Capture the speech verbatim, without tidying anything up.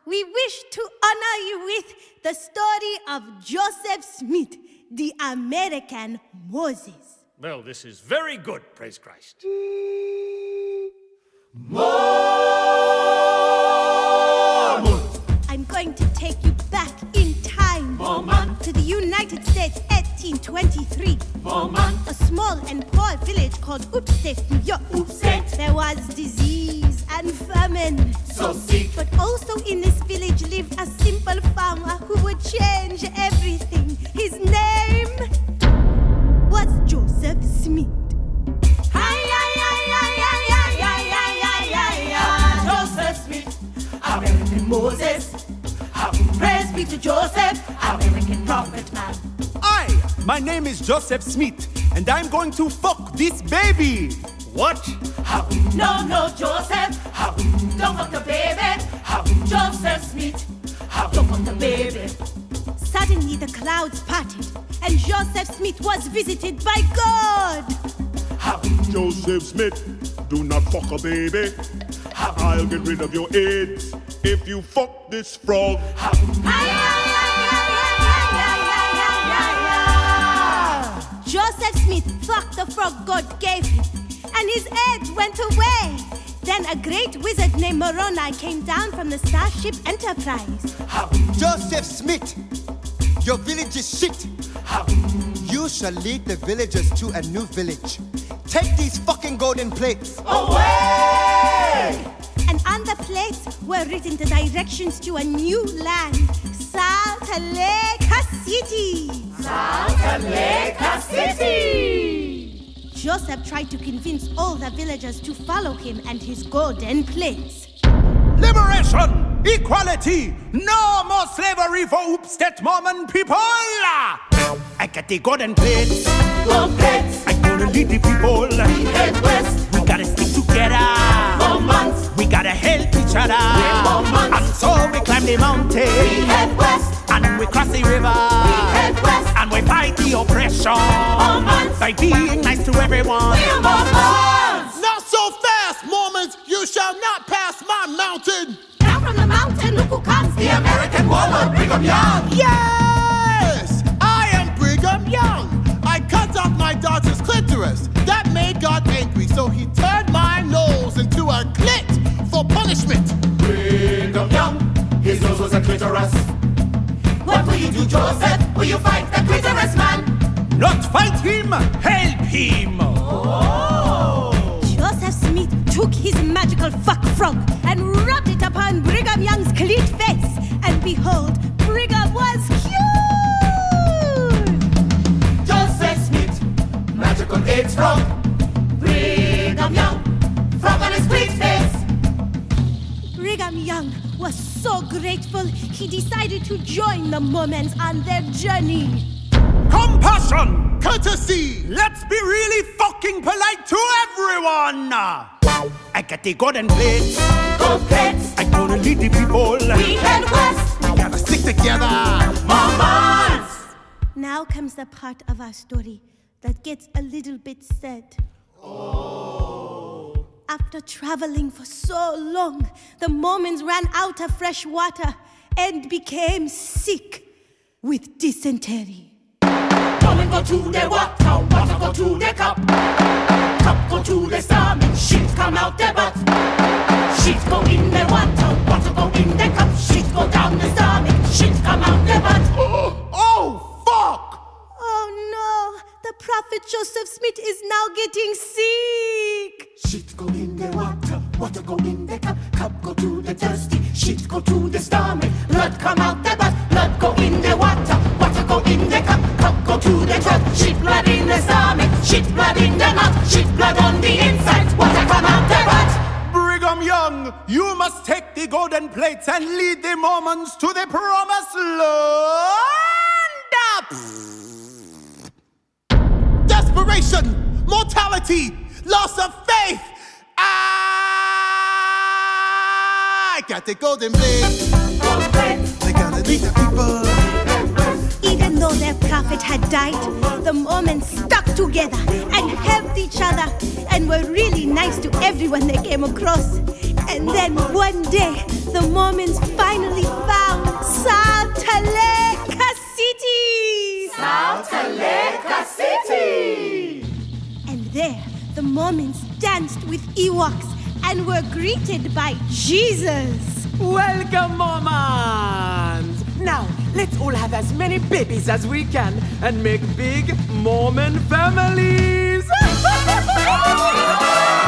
we wish to honor you with the story of Joseph Smith, the American Moses. Well, this is very good, praise Christ. I'm going to take you back in time Moment. to the United States, eighteen twenty-three. Moment. A small and poor village called Upstate, New York. Upstate. There was disease and famine. So sick. But also in this village lived a simple farmer who would change everything. His name was Joseph Smith. Joseph Smith, American Moses. Praise be to Joseph, American prophet man. Hi, my name is Joseph Smith, and I'm going to fuck this baby. What? No, no, Joseph. Don't fuck the baby. Joseph Smith. Don't fuck the baby. Suddenly the clouds parted, and Joseph Smith was visited by God. Joseph Smith, do not fuck a baby. I'll get rid of your AIDS if you fuck this frog. Joseph Smith fucked the frog God gave him, and his AIDS went away. Then a great wizard named Moroni came down from the Starship Enterprise. Joseph Smith, your village is shit. You shall lead the villagers to a new village. Take these fucking golden plates. Away! And on the plates were written the directions to a new land, Salt Lake City. Salt Lake City! Joseph tried to convince all the villagers to follow him and his golden plates. Liberation! Equality! No more slavery for Upstate Mormon people! I got the golden plates. Gold plates. I'm gonna lead the people. We head west. We gotta stick together. For months. We gotta help each other. For months. And so we climb the mountain. We head west. And we cross the river. We head west. And we fight the oppression. For months. By being nice to everyone. We are Mormons. Not so fast, Mormons! You shall not pass my mountain! Down from the mountain, look who comes, The American Warlord, Brigham Young. Yes! I am Brigham Young! I cut off my daughter's clitoris. That made God angry, so he turned my nose into a clit for punishment. Brigham Young, his nose was a clitoris. What will you do, Joseph? Will you fight the clitoris man? Not fight him, help him! Oh! Joseph Smith took his magical fuck frog and rubbed it upon Brigham Young's cleat face. And behold, Brigham was cured! Joseph Smith, magical AIDS frog. Brigham Young, frog on his cleat face. Brigham Young was so grateful, he decided to join the Mormons on their journey. Compassion! Courtesy! Let's be really fucking polite to everyone! I got the golden plates. Gold plates. I'm gonna lead the people. We head west. We gotta stick together. Mormons! Now comes the part of our story that gets a little bit sad. Oh. After traveling for so long, the Mormons ran out of fresh water and became sick with dysentery. Woman go to the water, water go to the cup. Cup go to the stomach, shit come out the butt. Shit go in the water, water go in the cup. Shit go down the stomach, shit come out the butt. Oh, oh fuck! Oh no, the prophet Joseph Smith is now getting sick. Shit go in the water, water go in the cup. Cup go to the thirsty, shit go to the stomach. Blood come out the butt, blood go in the water, water go in the cup. Cup go to the gut, shit blood in the stomach. Shit blood in the mouth, shit blood on the inside. Water come out the butt. Brigham Young, you must take the golden plates and lead the Mormons to the promised land. Desperation! Mortality! Loss of faith! I got the golden blade. Gold plates. They gotta lead the people. Even though their prophet had died, the Mormons stuck together and helped each other and were really nice to everyone they came across. And then one day, the Mormons finally found Saltaleka City! Saltaleka City! And there, the Mormons danced with Ewoks and were greeted by Jesus. Welcome, Mormons! Now, let's all have as many babies as we can and make big Mormon families!